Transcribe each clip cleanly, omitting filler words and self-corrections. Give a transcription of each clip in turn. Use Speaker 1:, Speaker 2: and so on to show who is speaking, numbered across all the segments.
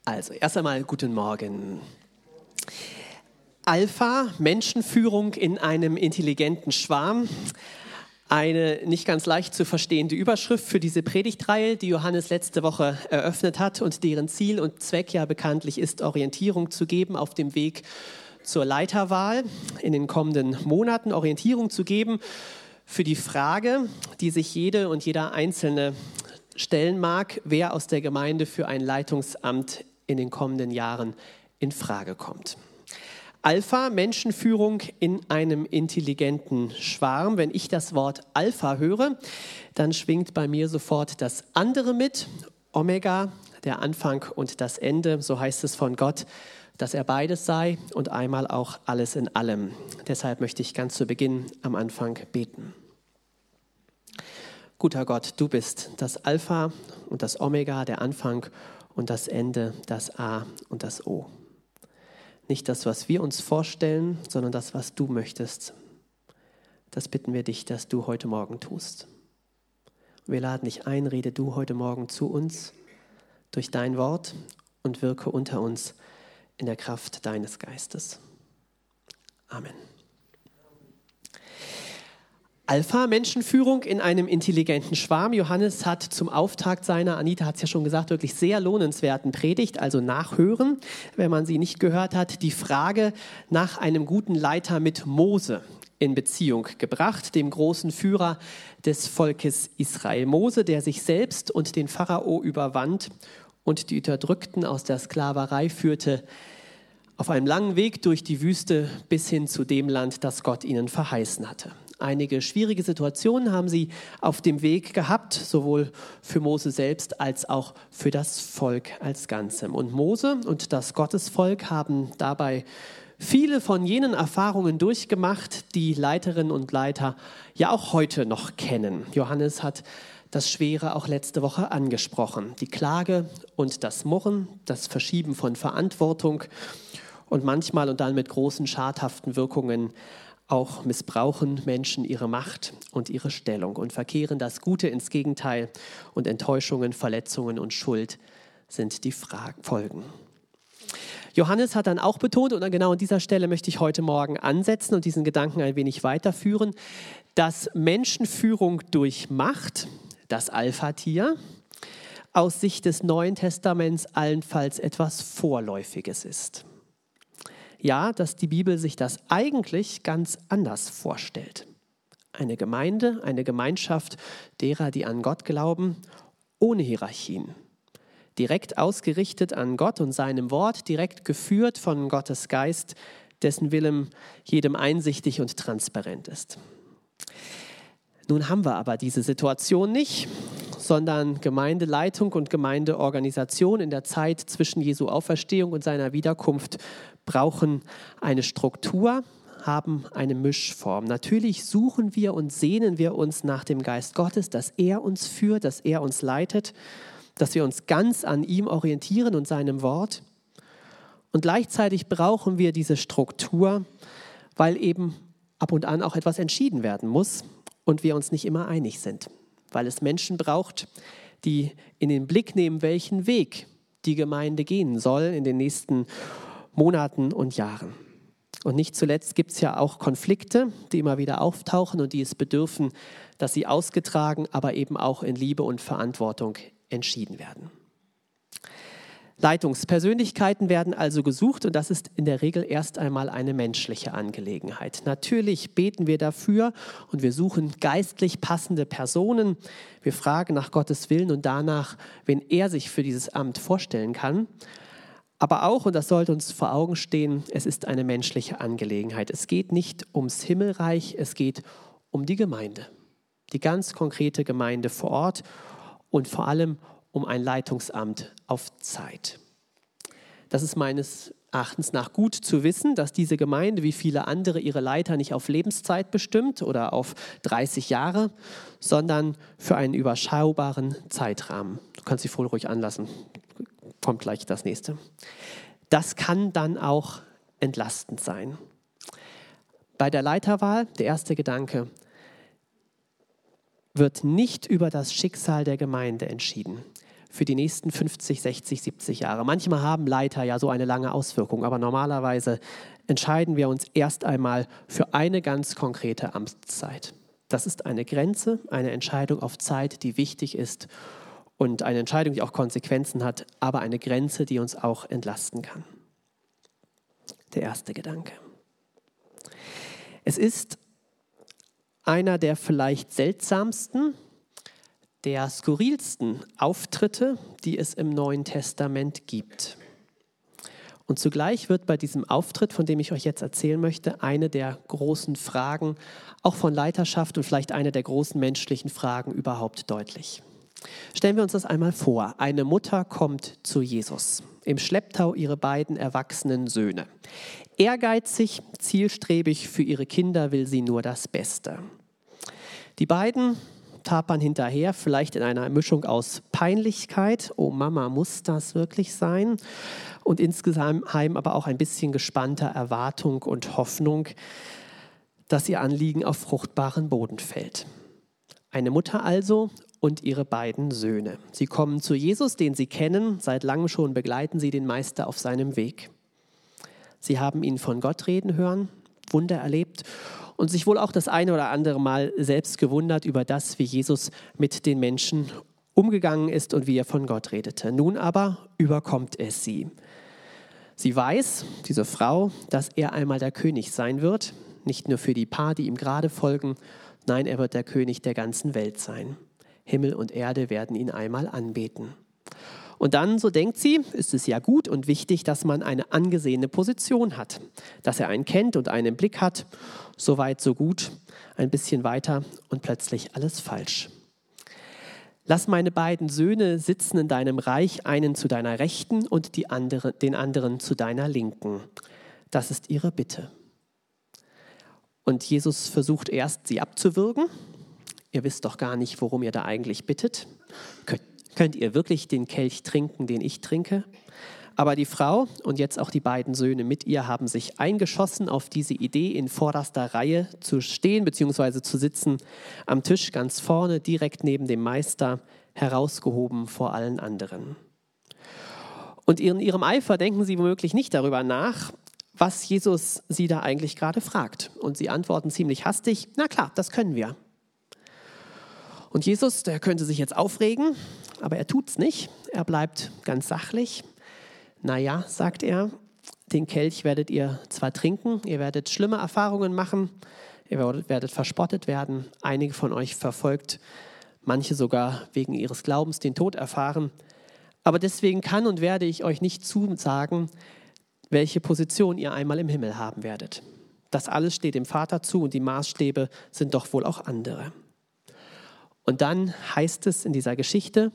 Speaker 1: Also, erst einmal guten Morgen. Alpha, Menschenführung in einem intelligenten Schwarm. Eine nicht ganz leicht zu verstehende Überschrift für diese Predigtreihe, die Johannes letzte Woche eröffnet hat und deren Ziel und Zweck ja bekanntlich ist, Orientierung zu geben auf dem Weg zur Leiterwahl in den kommenden Monaten, Orientierung zu geben für die Frage, die sich jede und jeder Einzelne stellen mag, wer aus der Gemeinde für ein Leitungsamt in den kommenden Jahren in Frage kommt. Alpha, Menschenführung in einem intelligenten Schwarm. Wenn ich das Wort Alpha höre, dann schwingt bei mir sofort das andere mit. Omega, der Anfang und das Ende, so heißt es von Gott, dass er beides sei und einmal auch alles in allem. Deshalb möchte ich ganz zu Beginn am Anfang beten. Guter Gott, du bist das Alpha und das Omega, der Anfang und das Ende, das A und das O. Nicht das, was wir uns vorstellen, sondern das, was du möchtest. Das bitten wir dich, dass du heute Morgen tust. Wir laden dich ein, rede du heute Morgen zu uns durch dein Wort und wirke unter uns in der Kraft deines Geistes. Amen. Alpha, Menschenführung in einem intelligenten Schwarm. Johannes hat zum Auftakt seiner, Anita hat es ja schon gesagt, wirklich sehr lohnenswerten Predigt, also nachhören, wenn man sie nicht gehört hat, die Frage nach einem guten Leiter mit Mose in Beziehung gebracht, dem großen Führer des Volkes Israel. Mose, der sich selbst und den Pharao überwand und die Unterdrückten aus der Sklaverei führte, auf einem langen Weg durch die Wüste bis hin zu dem Land, das Gott ihnen verheißen hatte. Einige schwierige Situationen haben sie auf dem Weg gehabt, sowohl für Mose selbst als auch für das Volk als Ganzem. Und Mose und das Gottesvolk haben dabei viele von jenen Erfahrungen durchgemacht, die Leiterinnen und Leiter ja auch heute noch kennen. Johannes hat das Schwere auch letzte Woche angesprochen. Die Klage und das Murren, das Verschieben von Verantwortung und manchmal und dann mit großen schadhaften Wirkungen auch missbrauchen Menschen ihre Macht und ihre Stellung und verkehren das Gute ins Gegenteil und Enttäuschungen, Verletzungen und Schuld sind die Folgen. Johannes hat dann auch betont, und genau an dieser Stelle möchte ich heute Morgen ansetzen und diesen Gedanken ein wenig weiterführen, dass Menschenführung durch Macht, das Alpha-Tier, aus Sicht des Neuen Testaments allenfalls etwas Vorläufiges ist. Ja, dass die Bibel sich das eigentlich ganz anders vorstellt. Eine Gemeinde, eine Gemeinschaft derer, die an Gott glauben, ohne Hierarchien. Direkt ausgerichtet an Gott und seinem Wort, direkt geführt von Gottes Geist, dessen Willen jedem einsichtig und transparent ist. Nun haben wir aber diese Situation nicht, sondern Gemeindeleitung und Gemeindeorganisation in der Zeit zwischen Jesu Auferstehung und seiner Wiederkunft brauchen eine Struktur, haben eine Mischform. Natürlich suchen wir und sehnen wir uns nach dem Geist Gottes, dass er uns führt, dass er uns leitet, dass wir uns ganz an ihm orientieren und seinem Wort. Und gleichzeitig brauchen wir diese Struktur, weil eben ab und an auch etwas entschieden werden muss und wir uns nicht immer einig sind. Weil es Menschen braucht, die in den Blick nehmen, welchen Weg die Gemeinde gehen soll in den nächsten Monaten und Jahren. Und nicht zuletzt gibt es ja auch Konflikte, die immer wieder auftauchen und die es bedürfen, dass sie ausgetragen, aber eben auch in Liebe und Verantwortung entschieden werden. Leitungspersönlichkeiten werden also gesucht und das ist in der Regel erst einmal eine menschliche Angelegenheit. Natürlich beten wir dafür und wir suchen geistlich passende Personen. Wir fragen nach Gottes Willen und danach, wen er sich für dieses Amt vorstellen kann. Aber auch, und das sollte uns vor Augen stehen, es ist eine menschliche Angelegenheit. Es geht nicht ums Himmelreich, es geht um die Gemeinde. Die ganz konkrete Gemeinde vor Ort und vor allem um ein Leitungsamt auf Zeit. Das ist meines Erachtens nach gut zu wissen, dass diese Gemeinde wie viele andere ihre Leiter nicht auf Lebenszeit bestimmt oder auf 30 Jahre, sondern für einen überschaubaren Zeitrahmen. Du kannst sie voll ruhig anlassen. Kommt gleich das nächste. Das kann dann auch entlastend sein. Bei der Leiterwahl, der erste Gedanke, wird nicht über das Schicksal der Gemeinde entschieden. für die nächsten 50, 60, 70 Jahre. Manchmal haben Leiter ja so eine lange Auswirkung, aber normalerweise entscheiden wir uns erst einmal für eine ganz konkrete Amtszeit. Das ist eine Grenze, eine Entscheidung auf Zeit, die wichtig ist und eine Entscheidung, die auch Konsequenzen hat, aber eine Grenze, die uns auch entlasten kann. Der erste Gedanke. Es ist einer der vielleicht seltsamsten, der skurrilsten Auftritte, die es im Neuen Testament gibt. Und zugleich wird bei diesem Auftritt, von dem ich euch jetzt erzählen möchte, eine der großen Fragen, auch von Leiterschaft und vielleicht eine der großen menschlichen Fragen überhaupt deutlich. Stellen wir uns das einmal vor. Eine Mutter kommt zu Jesus, im Schlepptau ihre beiden erwachsenen Söhne. Ehrgeizig, zielstrebig, für ihre Kinder will sie nur das Beste. Die beiden tapern hinterher, vielleicht in einer Mischung aus Peinlichkeit, oh Mama, muss das wirklich sein? Und insgeheim aber auch ein bisschen gespannter Erwartung und Hoffnung, dass ihr Anliegen auf fruchtbaren Boden fällt. Eine Mutter also und ihre beiden Söhne. Sie kommen zu Jesus, den sie kennen, seit langem schon begleiten sie den Meister auf seinem Weg. Sie haben ihn von Gott reden hören, Wunder erlebt und sich wohl auch das eine oder andere Mal selbst gewundert über das, wie Jesus mit den Menschen umgegangen ist und wie er von Gott redete. Nun aber überkommt es sie. Sie weiß, diese Frau, dass er einmal der König sein wird, nicht nur für die paar, die ihm gerade folgen, nein, er wird der König der ganzen Welt sein. Himmel und Erde werden ihn einmal anbeten. Und dann, so denkt sie, ist es ja gut und wichtig, dass man eine angesehene Position hat, dass er einen kennt und einen im Blick hat. So weit, so gut, ein bisschen weiter und plötzlich alles falsch. Lass meine beiden Söhne sitzen in deinem Reich, einen zu deiner Rechten und den anderen zu deiner Linken. Das ist ihre Bitte. Und Jesus versucht erst, sie abzuwürgen. Ihr wisst doch gar nicht, worum ihr da eigentlich bittet. Könnt ihr wirklich den Kelch trinken, den ich trinke? Aber die Frau und jetzt auch die beiden Söhne mit ihr haben sich eingeschossen auf diese Idee, in vorderster Reihe zu stehen bzw. zu sitzen, am Tisch ganz vorne, direkt neben dem Meister, herausgehoben vor allen anderen. Und in ihrem Eifer denken sie womöglich nicht darüber nach, was Jesus sie da eigentlich gerade fragt. Und sie antworten ziemlich hastig, na klar, das können wir. Und Jesus, der könnte sich jetzt aufregen, aber er tut's nicht. Er bleibt ganz sachlich. Naja, sagt er, den Kelch werdet ihr zwar trinken, ihr werdet schlimme Erfahrungen machen, ihr werdet verspottet werden, einige von euch verfolgt, manche sogar wegen ihres Glaubens den Tod erfahren. Aber deswegen kann und werde ich euch nicht zusagen, welche Position ihr einmal im Himmel haben werdet. Das alles steht dem Vater zu und die Maßstäbe sind doch wohl auch andere. Und dann heißt es in dieser Geschichte,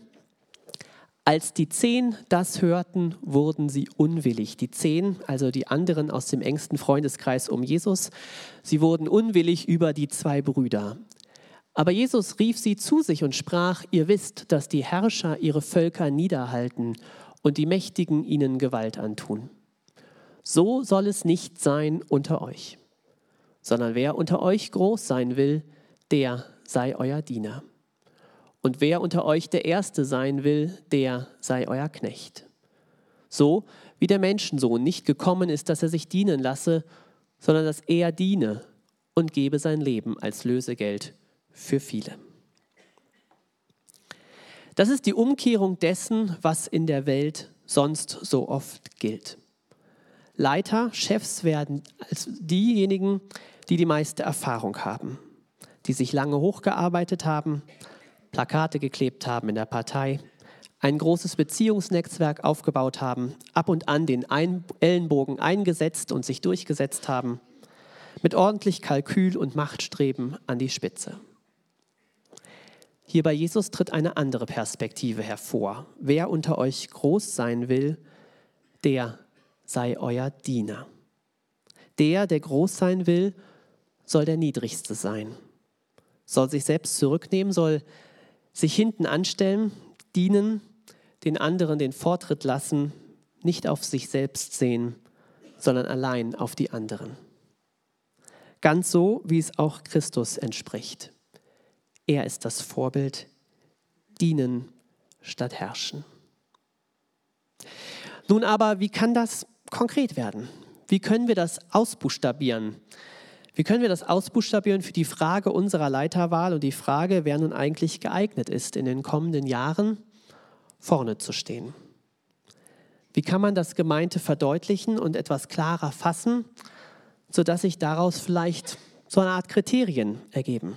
Speaker 1: als die 10 das hörten, wurden sie unwillig. Die 10, also die anderen aus dem engsten Freundeskreis um Jesus, sie wurden unwillig über die 2 Brüder. Aber Jesus rief sie zu sich und sprach, ihr wisst, dass die Herrscher ihre Völker niederhalten und die Mächtigen ihnen Gewalt antun. So soll es nicht sein unter euch, sondern wer unter euch groß sein will, der sei euer Diener. Und wer unter euch der Erste sein will, der sei euer Knecht. So wie der Menschensohn nicht gekommen ist, dass er sich dienen lasse, sondern dass er diene und gebe sein Leben als Lösegeld für viele. Das ist die Umkehrung dessen, was in der Welt sonst so oft gilt. Leiter, Chefs werden als diejenigen, die die meiste Erfahrung haben, die sich lange hochgearbeitet haben, Plakate geklebt haben in der Partei, ein großes Beziehungsnetzwerk aufgebaut haben, ab und an den Ellenbogen eingesetzt und sich durchgesetzt haben, mit ordentlich Kalkül und Machtstreben an die Spitze. Hier bei Jesus tritt eine andere Perspektive hervor. Wer unter euch groß sein will, der sei euer Diener. Der groß sein will, soll der Niedrigste sein, soll sich selbst zurücknehmen, soll sich hinten anstellen, dienen, den anderen den Vortritt lassen, nicht auf sich selbst sehen, sondern allein auf die anderen. Ganz so, wie es auch Christus entspricht. Er ist das Vorbild, dienen statt herrschen. Nun aber, wie kann das konkret werden? Wie können wir das ausbuchstabieren? Wie können wir das ausbuchstabieren für die Frage unserer Leiterwahl und die Frage, wer nun eigentlich geeignet ist, in den kommenden Jahren vorne zu stehen? Wie kann man das Gemeinte verdeutlichen und etwas klarer fassen, sodass sich daraus vielleicht so eine Art Kriterien ergeben?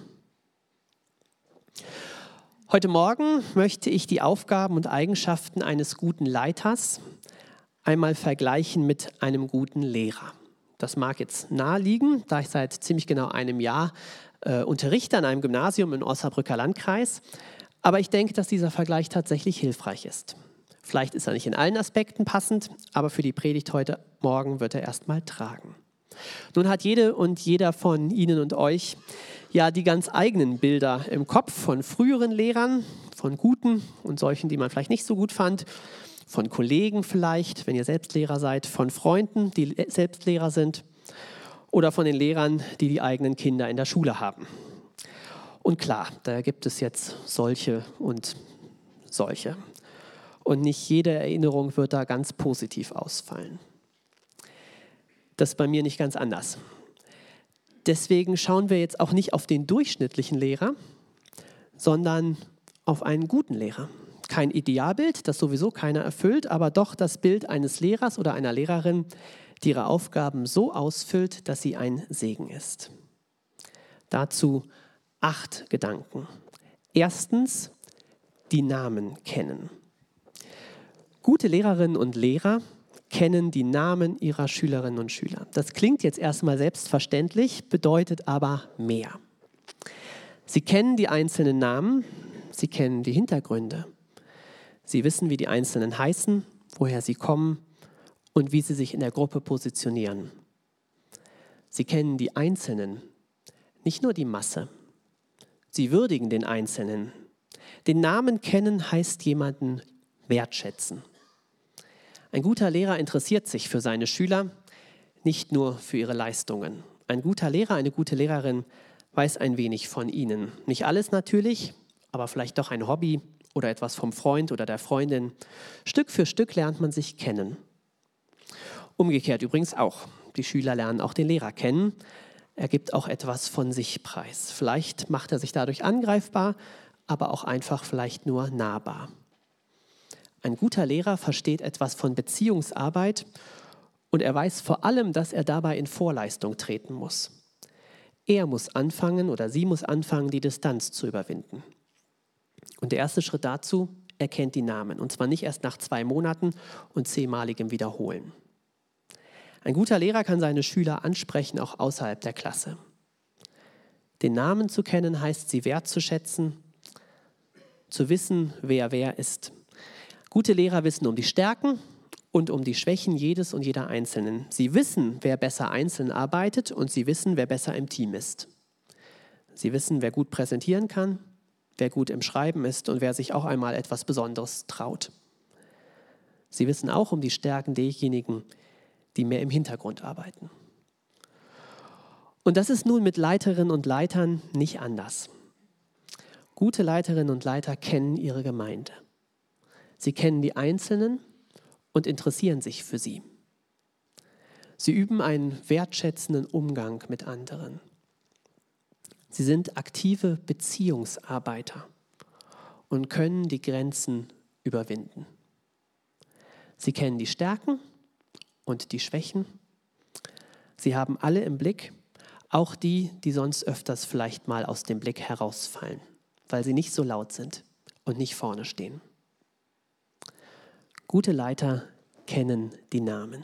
Speaker 1: Heute Morgen möchte ich die Aufgaben und Eigenschaften eines guten Leiters einmal vergleichen mit einem guten Lehrer. Das mag jetzt naheliegen, da ich seit ziemlich genau einem Jahr unterrichte an einem Gymnasium im Osnabrücker Landkreis. Aber ich denke, dass dieser Vergleich tatsächlich hilfreich ist. Vielleicht ist er nicht in allen Aspekten passend, aber für die Predigt heute Morgen wird er erstmal tragen. Nun hat jede und jeder von Ihnen und euch ja die ganz eigenen Bilder im Kopf von früheren Lehrern, von guten und solchen, die man vielleicht nicht so gut fand, von Kollegen vielleicht, wenn ihr selbst Lehrer seid, von Freunden, die selbst Lehrer sind oder von den Lehrern, die die eigenen Kinder in der Schule haben. Und klar, da gibt es jetzt solche und solche. Und nicht jede Erinnerung wird da ganz positiv ausfallen. Das ist bei mir nicht ganz anders. Deswegen schauen wir jetzt auch nicht auf den durchschnittlichen Lehrer, sondern auf einen guten Lehrer. Kein Idealbild, das sowieso keiner erfüllt, aber doch das Bild eines Lehrers oder einer Lehrerin, die ihre Aufgaben so ausfüllt, dass sie ein Segen ist. Dazu 8 Gedanken. Erstens, die Namen kennen. Gute Lehrerinnen und Lehrer kennen die Namen ihrer Schülerinnen und Schüler. Das klingt jetzt erstmal selbstverständlich, bedeutet aber mehr. Sie kennen die einzelnen Namen, sie kennen die Hintergründe. Sie wissen, wie die Einzelnen heißen, woher sie kommen und wie sie sich in der Gruppe positionieren. Sie kennen die Einzelnen, nicht nur die Masse. Sie würdigen den Einzelnen. Den Namen kennen heißt jemanden wertschätzen. Ein guter Lehrer interessiert sich für seine Schüler, nicht nur für ihre Leistungen. Ein guter Lehrer, eine gute Lehrerin weiß ein wenig von ihnen. Nicht alles natürlich, aber vielleicht doch ein Hobby oder etwas vom Freund oder der Freundin. Stück für Stück lernt man sich kennen. Umgekehrt übrigens auch. Die Schüler lernen auch den Lehrer kennen. Er gibt auch etwas von sich preis. Vielleicht macht er sich dadurch angreifbar, aber auch einfach vielleicht nur nahbar. Ein guter Lehrer versteht etwas von Beziehungsarbeit und er weiß vor allem, dass er dabei in Vorleistung treten muss. Er muss anfangen oder sie muss anfangen, die Distanz zu überwinden. Und der erste Schritt dazu, er kennt die Namen. Und zwar nicht erst nach 2 Monaten und 10-maligem Wiederholen. Ein guter Lehrer kann seine Schüler ansprechen, auch außerhalb der Klasse. Den Namen zu kennen heißt, sie wertzuschätzen, zu wissen, wer ist. Gute Lehrer wissen um die Stärken und um die Schwächen jedes und jeder Einzelnen. Sie wissen, wer besser einzeln arbeitet und sie wissen, wer besser im Team ist. Sie wissen, wer gut präsentieren kann, wer gut im Schreiben ist und wer sich auch einmal etwas Besonderes traut. Sie wissen auch um die Stärken derjenigen, die mehr im Hintergrund arbeiten. Und das ist nun mit Leiterinnen und Leitern nicht anders. Gute Leiterinnen und Leiter kennen ihre Gemeinde. Sie kennen die Einzelnen und interessieren sich für sie. Sie üben einen wertschätzenden Umgang mit anderen. Sie sind aktive Beziehungsarbeiter und können die Grenzen überwinden. Sie kennen die Stärken und die Schwächen. Sie haben alle im Blick, auch die, die sonst öfters vielleicht mal aus dem Blick herausfallen, weil sie nicht so laut sind und nicht vorne stehen. Gute Leiter kennen die Namen.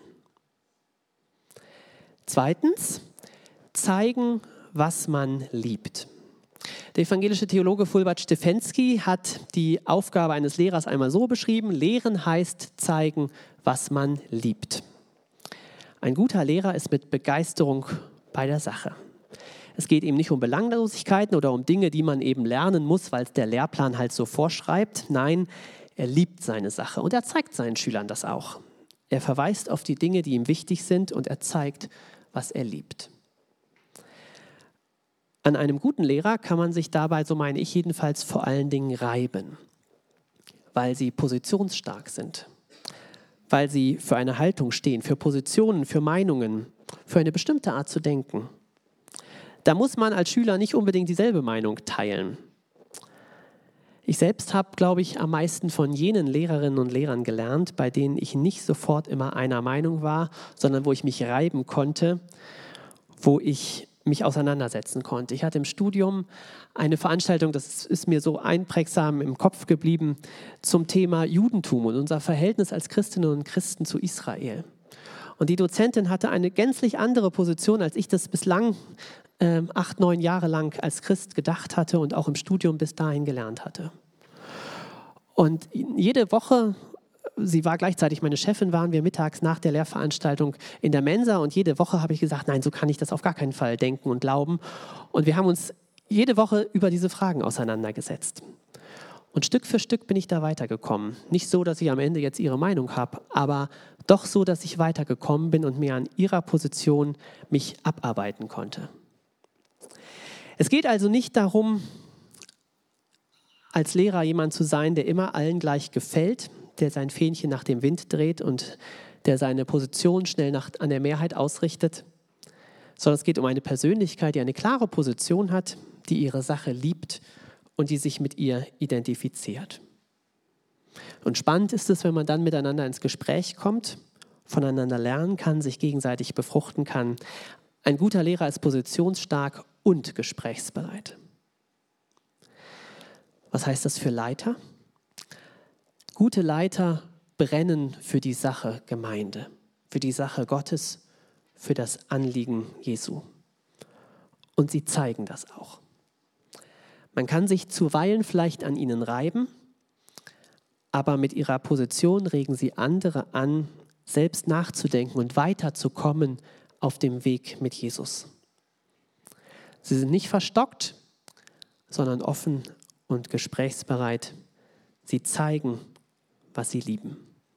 Speaker 1: Zweitens, zeigen, was man liebt. Der evangelische Theologe Fulbert Stefensky hat die Aufgabe eines Lehrers einmal so beschrieben: Lehren heißt zeigen, was man liebt. Ein guter Lehrer ist mit Begeisterung bei der Sache. Es geht ihm nicht um Belanglosigkeiten oder um Dinge, die man eben lernen muss, weil es der Lehrplan halt so vorschreibt. Nein, er liebt seine Sache und er zeigt seinen Schülern das auch. Er verweist auf die Dinge, die ihm wichtig sind, und er zeigt, was er liebt. An einem guten Lehrer kann man sich dabei, so meine ich jedenfalls, vor allen Dingen reiben, weil sie positionsstark sind, weil sie für eine Haltung stehen, für Positionen, für Meinungen, für eine bestimmte Art zu denken. Da muss man als Schüler nicht unbedingt dieselbe Meinung teilen. Ich selbst habe, glaube ich, am meisten von jenen Lehrerinnen und Lehrern gelernt, bei denen ich nicht sofort immer einer Meinung war, sondern wo ich mich reiben konnte, wo ich mich auseinandersetzen konnte. Ich hatte im Studium eine Veranstaltung, das ist mir so einprägsam im Kopf geblieben, zum Thema Judentum und unser Verhältnis als Christinnen und Christen zu Israel. Und die Dozentin hatte eine gänzlich andere Position, als ich das bislang 8, 9 Jahre lang als Christ gedacht hatte und auch im Studium bis dahin gelernt hatte. Und jede Woche, sie war gleichzeitig meine Chefin, waren wir mittags nach der Lehrveranstaltung in der Mensa und jede Woche habe ich gesagt, nein, so kann ich das auf gar keinen Fall denken und glauben. Und wir haben uns jede Woche über diese Fragen auseinandergesetzt. Und Stück für Stück bin ich da weitergekommen. Nicht so, dass ich am Ende jetzt ihre Meinung habe, aber doch so, dass ich weitergekommen bin und mir an ihrer Position mich abarbeiten konnte. Es geht also nicht darum, als Lehrer jemand zu sein, der immer allen gleich gefällt, der sein Fähnchen nach dem Wind dreht und der seine Position schnell an der Mehrheit ausrichtet, sondern es geht um eine Persönlichkeit, die eine klare Position hat, die ihre Sache liebt und die sich mit ihr identifiziert. Und spannend ist es, wenn man dann miteinander ins Gespräch kommt, voneinander lernen kann, sich gegenseitig befruchten kann. Ein guter Lehrer ist positionsstark und gesprächsbereit. Was heißt das für Leiter? Gute Leiter brennen für die Sache Gemeinde, für die Sache Gottes, für das Anliegen Jesu. Und sie zeigen das auch. Man kann sich zuweilen vielleicht an ihnen reiben, aber mit ihrer Position regen sie andere an, selbst nachzudenken und weiterzukommen auf dem Weg mit Jesus. Sie sind nicht verstockt, sondern offen und gesprächsbereit. Sie zeigen, was sie lieben.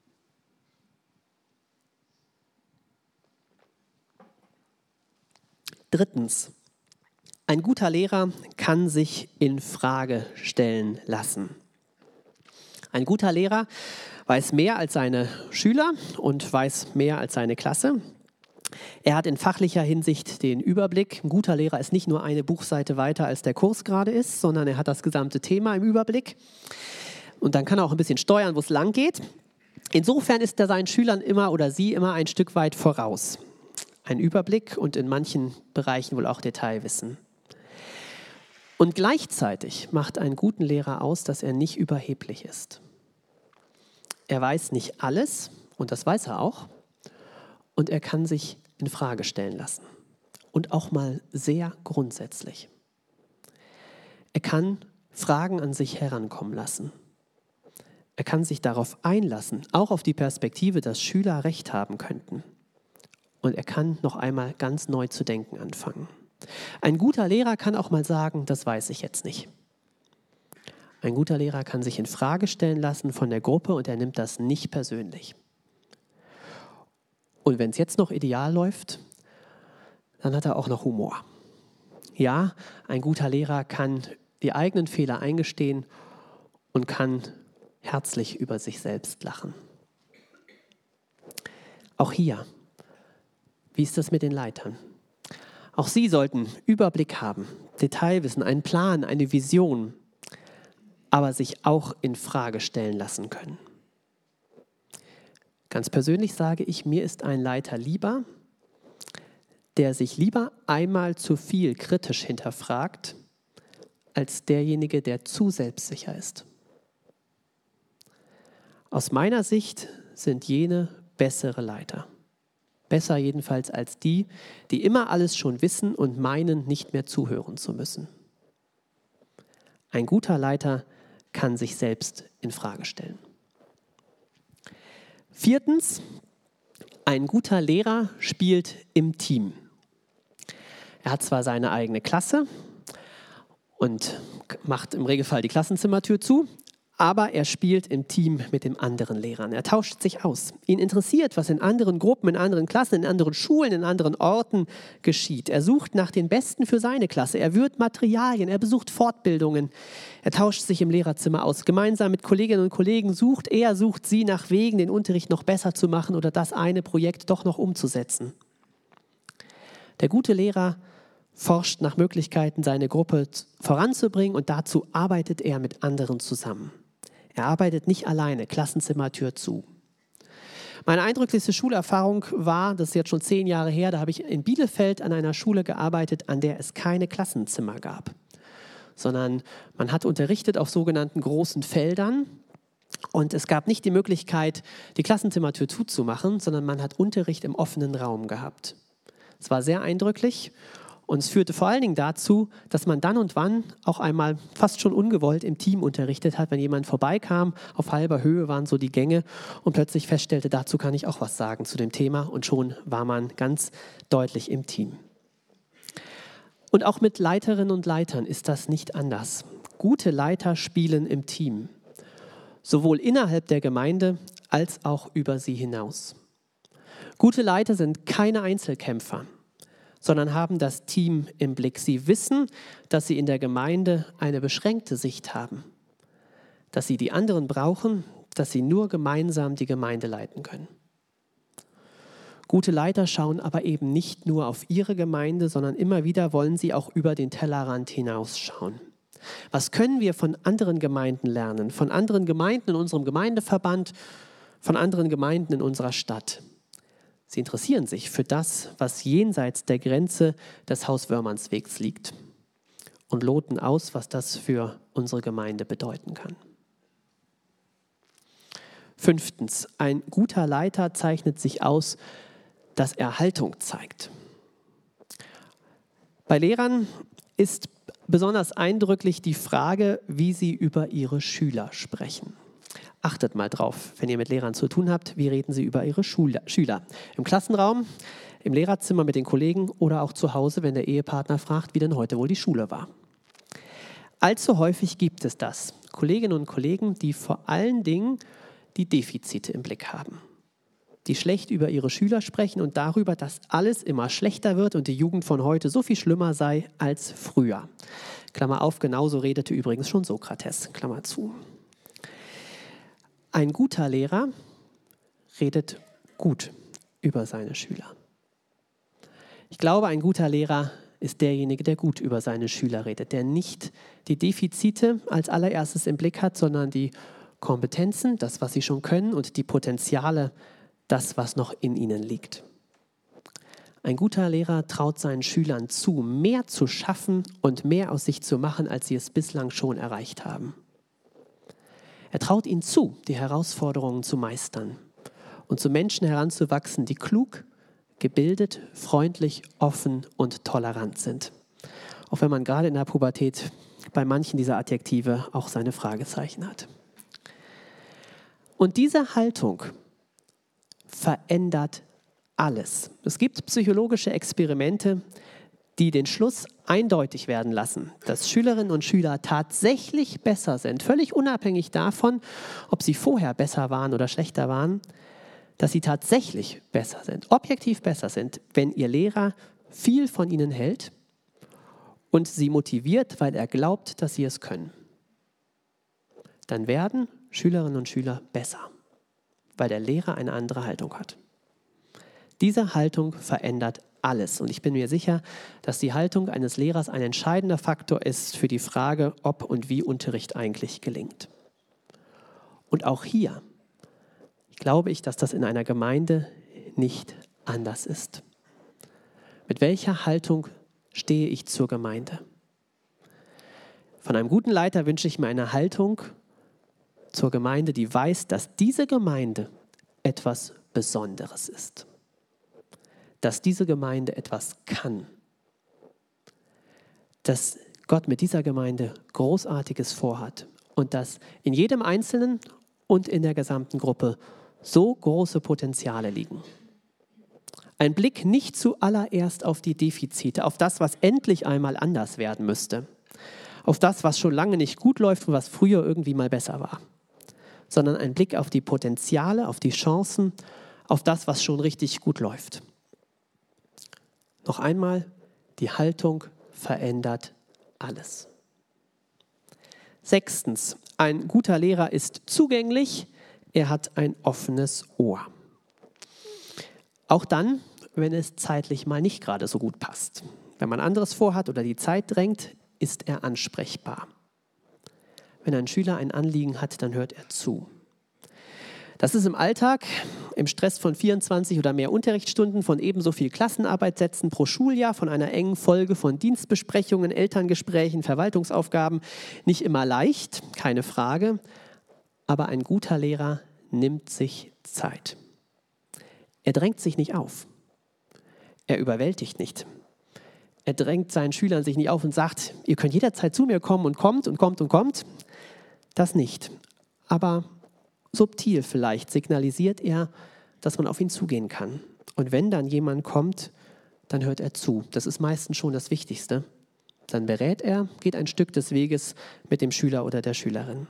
Speaker 1: Drittens, ein guter Lehrer kann sich in Frage stellen lassen. Ein guter Lehrer weiß mehr als seine Schüler und weiß mehr als seine Klasse. Er hat in fachlicher Hinsicht den Überblick. Ein guter Lehrer ist nicht nur eine Buchseite weiter, als der Kurs gerade ist, sondern er hat das gesamte Thema im Überblick. Und dann kann er auch ein bisschen steuern, wo es lang geht. Insofern ist er seinen Schülern immer oder sie immer ein Stück weit voraus. Ein Überblick und in manchen Bereichen wohl auch Detailwissen. Und gleichzeitig macht einen guten Lehrer aus, dass er nicht überheblich ist. Er weiß nicht alles, und das weiß er auch, und er kann sich in Frage stellen lassen. Und auch mal sehr grundsätzlich. Er kann Fragen an sich herankommen lassen. Er kann sich darauf einlassen, auch auf die Perspektive, dass Schüler Recht haben könnten. Und er kann noch einmal ganz neu zu denken anfangen. Ein guter Lehrer kann auch mal sagen, das weiß ich jetzt nicht. Ein guter Lehrer kann sich in Frage stellen lassen von der Gruppe und er nimmt das nicht persönlich. Und wenn es jetzt noch ideal läuft, dann hat er auch noch Humor. Ja, ein guter Lehrer kann die eigenen Fehler eingestehen und kann herzlich über sich selbst lachen. Auch hier, wie ist das mit den Leitern? Auch sie sollten Überblick haben, Detailwissen, einen Plan, eine Vision, aber sich auch in Frage stellen lassen können. Ganz persönlich sage ich, mir ist ein Leiter lieber, der sich lieber einmal zu viel kritisch hinterfragt, als derjenige, der zu selbstsicher ist. Aus meiner Sicht sind jene bessere Leiter. Besser jedenfalls als die, die immer alles schon wissen und meinen, nicht mehr zuhören zu müssen. Ein guter Leiter kann sich selbst in Frage stellen. Viertens, ein guter Lehrer spielt im Team. Er hat zwar seine eigene Klasse und macht im Regelfall die Klassenzimmertür zu, Aber er spielt im Team mit den anderen Lehrern. Er tauscht sich aus. Ihn interessiert, was in anderen Gruppen, in anderen Klassen, in anderen Schulen, in anderen Orten geschieht. Er sucht nach den Besten für seine Klasse. Er würzt Materialien, er besucht Fortbildungen. Er tauscht sich im Lehrerzimmer aus. Gemeinsam mit Kolleginnen und Kollegen sucht sie nach Wegen, den Unterricht noch besser zu machen oder das eine Projekt doch noch umzusetzen. Der gute Lehrer forscht nach Möglichkeiten, seine Gruppe voranzubringen, und dazu arbeitet er mit anderen zusammen. Er arbeitet nicht alleine, Klassenzimmer, Tür zu. Meine eindrücklichste Schulerfahrung war, das ist jetzt schon 10 Jahre her, da habe ich in Bielefeld an einer Schule gearbeitet, an der es keine Klassenzimmer gab, sondern man hat unterrichtet auf sogenannten großen Feldern, und es gab nicht die Möglichkeit, die Klassenzimmertür zuzumachen, sondern man hat Unterricht im offenen Raum gehabt. Es war sehr eindrücklich. Und es führte vor allen Dingen dazu, dass man dann und wann auch einmal fast schon ungewollt im Team unterrichtet hat, wenn jemand vorbeikam, auf halber Höhe waren so die Gänge, und plötzlich feststellte, dazu kann ich auch was sagen zu dem Thema, und schon war man ganz deutlich im Team. Und auch mit Leiterinnen und Leitern ist das nicht anders. Gute Leiter spielen im Team, sowohl innerhalb der Gemeinde als auch über sie hinaus. Gute Leiter sind keine Einzelkämpfer, sondern haben das Team im Blick. Sie wissen, dass sie in der Gemeinde eine beschränkte Sicht haben, dass sie die anderen brauchen, dass sie nur gemeinsam die Gemeinde leiten können. Gute Leiter schauen aber eben nicht nur auf ihre Gemeinde, sondern immer wieder wollen sie auch über den Tellerrand hinausschauen. Was können wir von anderen Gemeinden lernen, von anderen Gemeinden in unserem Gemeindeverband, von anderen Gemeinden in unserer Stadt? Sie interessieren sich für das, was jenseits der Grenze des Hauswörmannswegs liegt, und loten aus, was das für unsere Gemeinde bedeuten kann. 5. Ein guter Leiter zeichnet sich aus, dass er Haltung zeigt. Bei Lehrern ist besonders eindrücklich die Frage, wie sie über ihre Schüler sprechen. Achtet mal drauf, wenn ihr mit Lehrern zu tun habt, wie reden sie über ihre Schüler? Im Klassenraum, im Lehrerzimmer mit den Kollegen oder auch zu Hause, wenn der Ehepartner fragt, wie denn heute wohl die Schule war. Allzu häufig gibt es das. Kolleginnen und Kollegen, die vor allen Dingen die Defizite im Blick haben, die schlecht über ihre Schüler sprechen und darüber, dass alles immer schlechter wird und die Jugend von heute so viel schlimmer sei als früher. Klammer auf, genauso redete übrigens schon Sokrates, Klammer zu. Ein guter Lehrer redet gut über seine Schüler. Ich glaube, ein guter Lehrer ist derjenige, der gut über seine Schüler redet, der nicht die Defizite als allererstes im Blick hat, sondern die Kompetenzen, das, was sie schon können, und die Potenziale, das, was noch in ihnen liegt. Ein guter Lehrer traut seinen Schülern zu, mehr zu schaffen und mehr aus sich zu machen, als sie es bislang schon erreicht haben. Er traut ihnen zu, die Herausforderungen zu meistern und zu Menschen heranzuwachsen, die klug, gebildet, freundlich, offen und tolerant sind. Auch wenn man gerade in der Pubertät bei manchen dieser Adjektive auch seine Fragezeichen hat. Und diese Haltung verändert alles. Es gibt psychologische Experimente, die den Schluss eindeutig werden lassen, dass Schülerinnen und Schüler tatsächlich besser sind, völlig unabhängig davon, ob sie vorher besser waren oder schlechter waren, dass sie tatsächlich besser sind, objektiv besser sind, wenn ihr Lehrer viel von ihnen hält und sie motiviert, weil er glaubt, dass sie es können. Dann werden Schülerinnen und Schüler besser, weil der Lehrer eine andere Haltung hat. Diese Haltung verändert alles. Und ich bin mir sicher, dass die Haltung eines Lehrers ein entscheidender Faktor ist für die Frage, ob und wie Unterricht eigentlich gelingt. Und auch hier glaube ich, dass das in einer Gemeinde nicht anders ist. Mit welcher Haltung stehe ich zur Gemeinde? Von einem guten Leiter wünsche ich mir eine Haltung zur Gemeinde, die weiß, dass diese Gemeinde etwas Besonderes ist. Dass diese Gemeinde etwas kann. Dass Gott mit dieser Gemeinde Großartiges vorhat und dass in jedem Einzelnen und in der gesamten Gruppe so große Potenziale liegen. Ein Blick nicht zuallererst auf die Defizite, auf das, was endlich einmal anders werden müsste, auf das, was schon lange nicht gut läuft und was früher irgendwie mal besser war, sondern ein Blick auf die Potenziale, auf die Chancen, auf das, was schon richtig gut läuft. Noch einmal, die Haltung verändert alles. 6. Ein guter Lehrer ist zugänglich, er hat ein offenes Ohr. Auch dann, wenn es zeitlich mal nicht gerade so gut passt. Wenn man anderes vorhat oder die Zeit drängt, ist er ansprechbar. Wenn ein Schüler ein Anliegen hat, dann hört er zu. Das ist im Alltag, im Stress von 24 oder mehr Unterrichtsstunden, von ebenso viel Klassenarbeitssätzen pro Schuljahr, von einer engen Folge von Dienstbesprechungen, Elterngesprächen, Verwaltungsaufgaben nicht immer leicht, keine Frage. Aber ein guter Lehrer nimmt sich Zeit. Er drängt sich nicht auf. Er überwältigt nicht. Er drängt seinen Schülern sich nicht auf und sagt, ihr könnt jederzeit zu mir kommen und kommt und kommt und kommt. Das nicht. Aber subtil vielleicht signalisiert er, dass man auf ihn zugehen kann. Und wenn dann jemand kommt, dann hört er zu. Das ist meistens schon das Wichtigste. Dann berät er, geht ein Stück des Weges mit dem Schüler oder der Schülerin.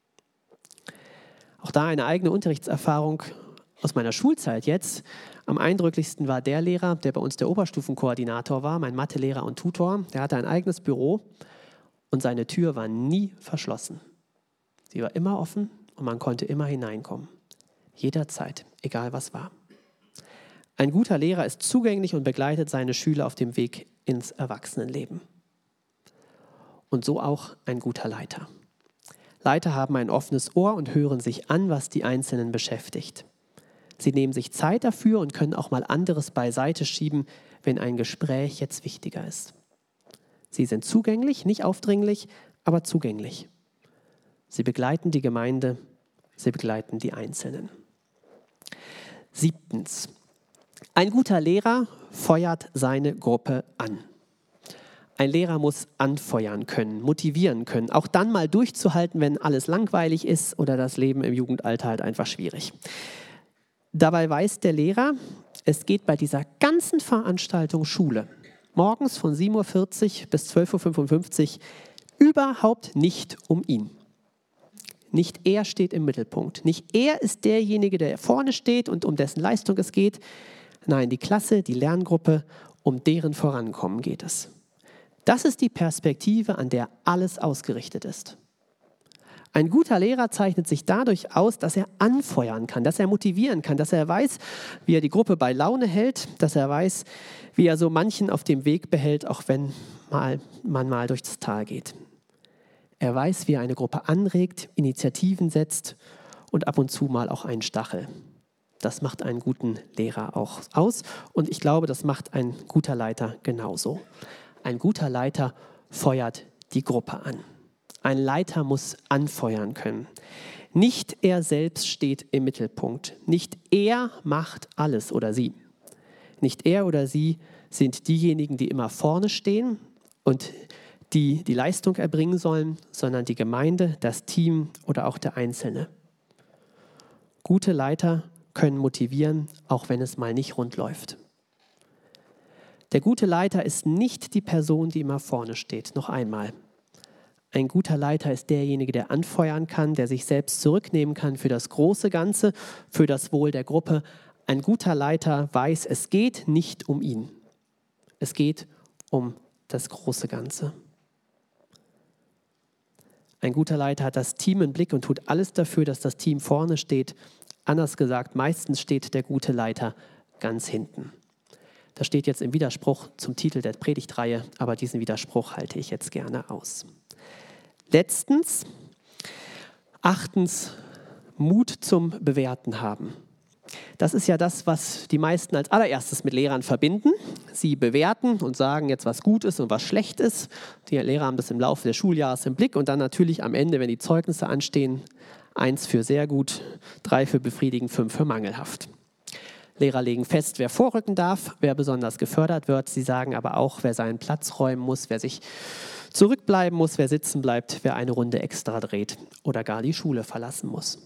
Speaker 1: Auch da eine eigene Unterrichtserfahrung aus meiner Schulzeit jetzt. Am eindrücklichsten war der Lehrer, der bei uns der Oberstufenkoordinator war, mein Mathelehrer und Tutor. Der hatte ein eigenes Büro und seine Tür war nie verschlossen. Sie war immer offen und man konnte immer hineinkommen. Jederzeit, egal was war. Ein guter Lehrer ist zugänglich und begleitet seine Schüler auf dem Weg ins Erwachsenenleben. Und so auch ein guter Leiter. Leiter haben ein offenes Ohr und hören sich an, was die Einzelnen beschäftigt. Sie nehmen sich Zeit dafür und können auch mal anderes beiseite schieben, wenn ein Gespräch jetzt wichtiger ist. Sie sind zugänglich, nicht aufdringlich, aber zugänglich. Sie begleiten die Gemeinde, sie begleiten die Einzelnen. 7. Ein guter Lehrer feuert seine Gruppe an. Ein Lehrer muss anfeuern können, motivieren können, auch dann mal durchzuhalten, wenn alles langweilig ist oder das Leben im Jugendalter halt einfach schwierig. Dabei weiß der Lehrer, es geht bei dieser ganzen Veranstaltung Schule, morgens von 7:40 Uhr bis 12:55 Uhr, überhaupt nicht um ihn. Nicht er steht im Mittelpunkt. Nicht er ist derjenige, der vorne steht und um dessen Leistung es geht. Nein, die Klasse, die Lerngruppe, um deren Vorankommen geht es. Das ist die Perspektive, an der alles ausgerichtet ist. Ein guter Lehrer zeichnet sich dadurch aus, dass er anfeuern kann, dass er motivieren kann, dass er weiß, wie er die Gruppe bei Laune hält, dass er weiß, wie er so manchen auf dem Weg behält, auch wenn man mal durchs Tal geht. Er weiß, wie er eine Gruppe anregt, Initiativen setzt und ab und zu mal auch einen Stachel. Das macht einen guten Lehrer auch aus und ich glaube, das macht ein guter Leiter genauso. Ein guter Leiter feuert die Gruppe an. Ein Leiter muss anfeuern können. Nicht er selbst steht im Mittelpunkt. Nicht er macht alles oder sie. Nicht er oder sie sind diejenigen, die immer vorne stehen und die die Leistung erbringen sollen, sondern die Gemeinde, das Team oder auch der Einzelne. Gute Leiter können motivieren, auch wenn es mal nicht rund läuft. Der gute Leiter ist nicht die Person, die immer vorne steht. Noch einmal. Ein guter Leiter ist derjenige, der anfeuern kann, der sich selbst zurücknehmen kann für das große Ganze, für das Wohl der Gruppe. Ein guter Leiter weiß, es geht nicht um ihn. Es geht um das große Ganze. Ein guter Leiter hat das Team im Blick und tut alles dafür, dass das Team vorne steht. Anders gesagt, meistens steht der gute Leiter ganz hinten. Das steht jetzt im Widerspruch zum Titel der Predigtreihe, aber diesen Widerspruch halte ich jetzt gerne aus. Letztens, 8. Mut zum Bewerten haben. Das ist ja das, was die meisten als allererstes mit Lehrern verbinden. Sie bewerten und sagen jetzt, was gut ist und was schlecht ist. Die Lehrer haben das im Laufe des Schuljahres im Blick und dann natürlich am Ende, wenn die Zeugnisse anstehen, 1 für sehr gut, 3 für befriedigend, 5 für mangelhaft. Lehrer legen fest, wer vorrücken darf, wer besonders gefördert wird. Sie sagen aber auch, wer seinen Platz räumen muss, wer sich zurückbleiben muss, wer sitzen bleibt, wer eine Runde extra dreht oder gar die Schule verlassen muss.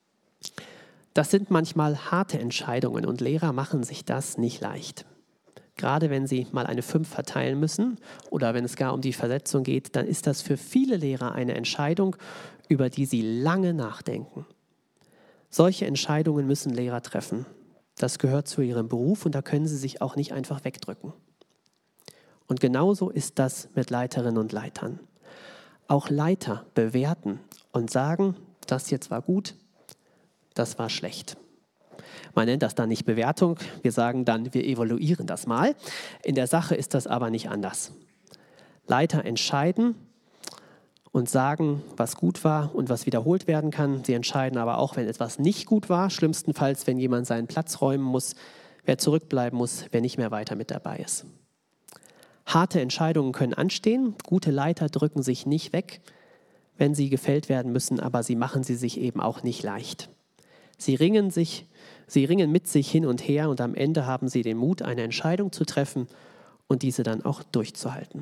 Speaker 1: Das sind manchmal harte Entscheidungen und Lehrer machen sich das nicht leicht. Gerade wenn sie mal eine 5 verteilen müssen oder wenn es gar um die Versetzung geht, dann ist das für viele Lehrer eine Entscheidung, über die sie lange nachdenken. Solche Entscheidungen müssen Lehrer treffen. Das gehört zu ihrem Beruf und da können sie sich auch nicht einfach wegdrücken. Und genauso ist das mit Leiterinnen und Leitern. Auch Leiter bewerten und sagen, das jetzt war gut, das war schlecht. Man nennt das dann nicht Bewertung, wir sagen dann, wir evaluieren das mal. In der Sache ist das aber nicht anders. Leiter entscheiden und sagen, was gut war und was wiederholt werden kann. Sie entscheiden aber auch, wenn etwas nicht gut war, schlimmstenfalls, wenn jemand seinen Platz räumen muss, wer zurückbleiben muss, wer nicht mehr weiter mit dabei ist. Harte Entscheidungen können anstehen. Gute Leiter drücken sich nicht weg, wenn sie gefällt werden müssen, aber sie machen sie sich eben auch nicht leicht. Sie ringen mit sich hin und her und am Ende haben sie den Mut, eine Entscheidung zu treffen und diese dann auch durchzuhalten.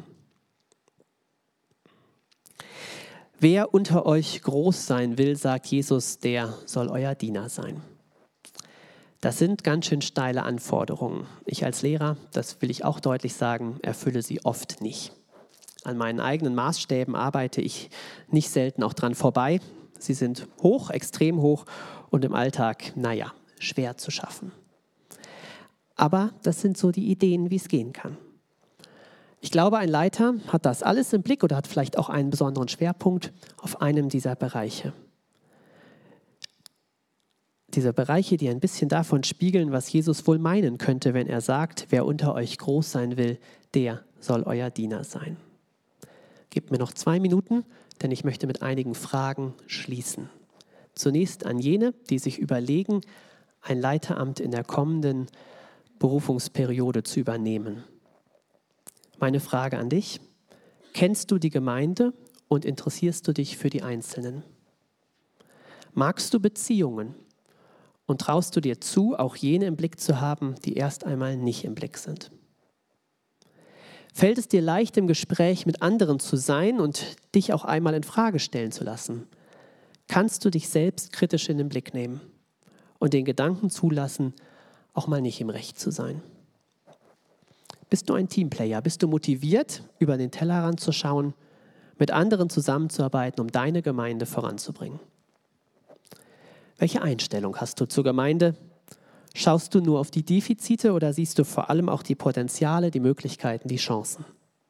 Speaker 1: Wer unter euch groß sein will, sagt Jesus, der soll euer Diener sein. Das sind ganz schön steile Anforderungen. Ich als Lehrer, das will ich auch deutlich sagen, erfülle sie oft nicht. An meinen eigenen Maßstäben arbeite ich nicht selten auch dran vorbei. Sie sind hoch, extrem hoch und im Alltag, schwer zu schaffen. Aber das sind so die Ideen, wie es gehen kann. Ich glaube, ein Leiter hat das alles im Blick oder hat vielleicht auch einen besonderen Schwerpunkt auf einem dieser Bereiche. Diese Bereiche, die ein bisschen davon spiegeln, was Jesus wohl meinen könnte, wenn er sagt, wer unter euch groß sein will, der soll euer Diener sein. Gebt mir noch 2 Minuten, denn ich möchte mit einigen Fragen schließen. Zunächst an jene, die sich überlegen, ein Leiteramt in der kommenden Berufungsperiode zu übernehmen. Meine Frage an dich: Kennst du die Gemeinde und interessierst du dich für die Einzelnen? Magst du Beziehungen und traust du dir zu, auch jene im Blick zu haben, die erst einmal nicht im Blick sind? Fällt es dir leicht, im Gespräch mit anderen zu sein und dich auch einmal in Frage stellen zu lassen? Kannst du dich selbst kritisch in den Blick nehmen und den Gedanken zulassen, auch mal nicht im Recht zu sein? Bist du ein Teamplayer? Bist du motiviert, über den Tellerrand zu schauen, mit anderen zusammenzuarbeiten, um deine Gemeinde voranzubringen? Welche Einstellung hast du zur Gemeinde? Schaust du nur auf die Defizite oder siehst du vor allem auch die Potenziale, die Möglichkeiten, die Chancen?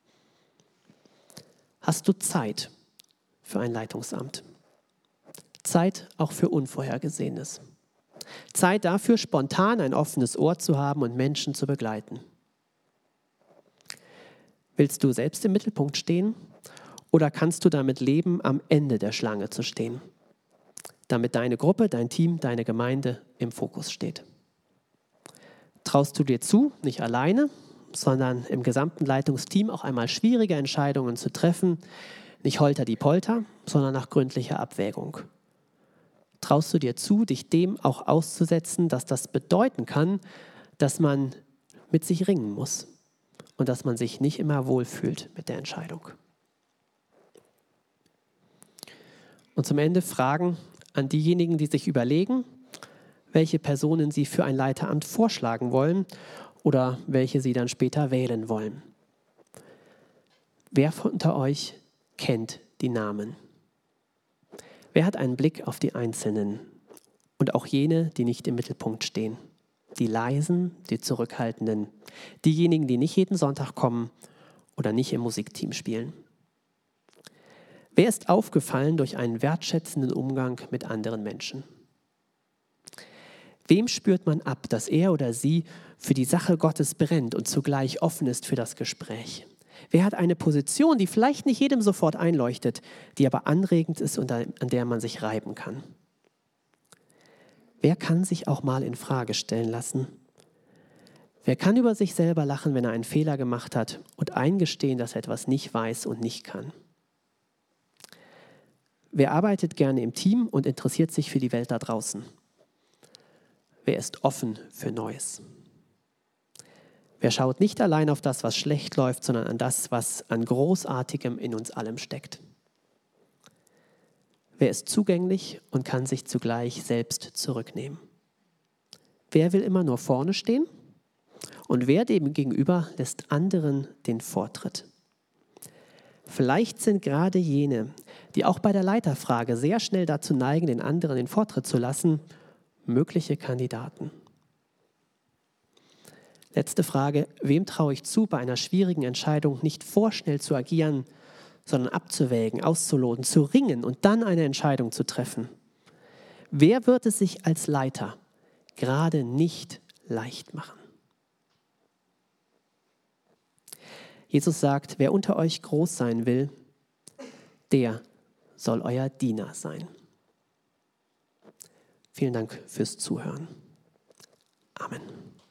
Speaker 1: Hast du Zeit für ein Leitungsamt? Zeit auch für Unvorhergesehenes. Zeit dafür, spontan ein offenes Ohr zu haben und Menschen zu begleiten. Willst du selbst im Mittelpunkt stehen oder kannst du damit leben, am Ende der Schlange zu stehen, damit deine Gruppe, dein Team, deine Gemeinde im Fokus steht? Traust du dir zu, nicht alleine, sondern im gesamten Leitungsteam auch einmal schwierige Entscheidungen zu treffen, nicht holter die Polter, sondern nach gründlicher Abwägung? Traust du dir zu, dich dem auch auszusetzen, dass das bedeuten kann, dass man mit sich ringen muss und dass man sich nicht immer wohlfühlt mit der Entscheidung? Und zum Ende Fragen an diejenigen, die sich überlegen, welche Personen sie für ein Leiteramt vorschlagen wollen oder welche sie dann später wählen wollen. Wer unter euch kennt die Namen? Wer hat einen Blick auf die Einzelnen und auch jene, die nicht im Mittelpunkt stehen? Die Leisen, die Zurückhaltenden, diejenigen, die nicht jeden Sonntag kommen oder nicht im Musikteam spielen. Wer ist aufgefallen durch einen wertschätzenden Umgang mit anderen Menschen? Wem spürt man ab, dass er oder sie für die Sache Gottes brennt und zugleich offen ist für das Gespräch? Wer hat eine Position, die vielleicht nicht jedem sofort einleuchtet, die aber anregend ist und an der man sich reiben kann? Wer kann sich auch mal in Frage stellen lassen? Wer kann über sich selber lachen, wenn er einen Fehler gemacht hat und eingestehen, dass er etwas nicht weiß und nicht kann? Wer arbeitet gerne im Team und interessiert sich für die Welt da draußen? Wer ist offen für Neues? Wer schaut nicht allein auf das, was schlecht läuft, sondern an das, was an Großartigem in uns allem steckt? Wer ist zugänglich und kann sich zugleich selbst zurücknehmen? Wer will immer nur vorne stehen Und wer dem gegenüber lässt anderen den Vortritt. Vielleicht sind gerade jene, die auch bei der Leiterfrage sehr schnell dazu neigen, den anderen den Vortritt zu lassen, mögliche Kandidaten. Letzte Frage, wem traue ich zu, bei einer schwierigen Entscheidung nicht vorschnell zu agieren, sondern abzuwägen, auszuloten, zu ringen und dann eine Entscheidung zu treffen? Wer wird es sich als Leiter gerade nicht leicht machen? Jesus sagt, wer unter euch groß sein will, der soll euer Diener sein. Vielen Dank fürs Zuhören. Amen.